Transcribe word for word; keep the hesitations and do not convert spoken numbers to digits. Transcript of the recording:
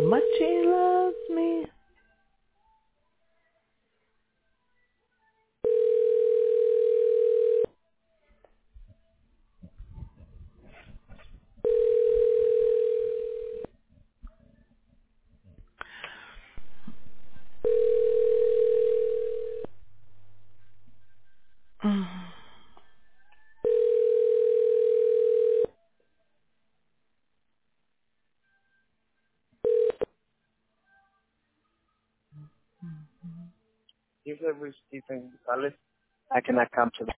much he loves me. You've ever Stephen Gonzalez. I cannot come to